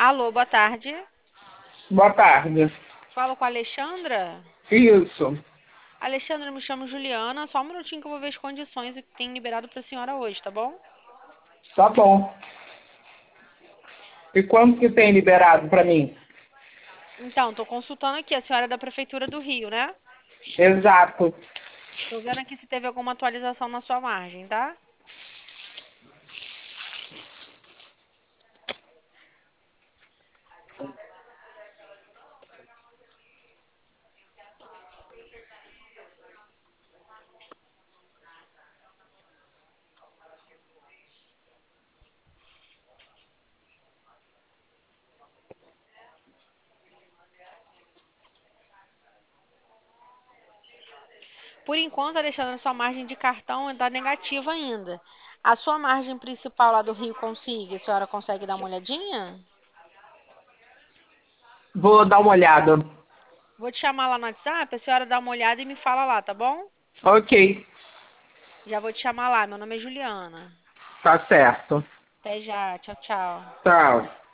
Alô, boa tarde. Boa tarde. Falo com a Alexandra. Isso, Alexandra, me chamo Juliana. Só um minutinho que eu vou ver as condições que tem liberado para a senhora hoje, tá bom? tá bom. E quanto que tem liberado para mim? Então, tô consultando aqui. A senhora é da Prefeitura do Rio, né? Exato. Tô vendo aqui se teve alguma atualização na sua margem, tá? Por enquanto, Alexandra, sua margem de cartão está negativa ainda. A sua margem principal lá do Rio Consigue, a senhora consegue dar uma olhadinha? Vou dar uma olhada. Vou te chamar lá no WhatsApp, a senhora dá uma olhada e me fala lá, tá bom? Ok, Já vou te chamar lá. Meu nome é Juliana. tá certo. Até já. Tchau, tchau. Tchau.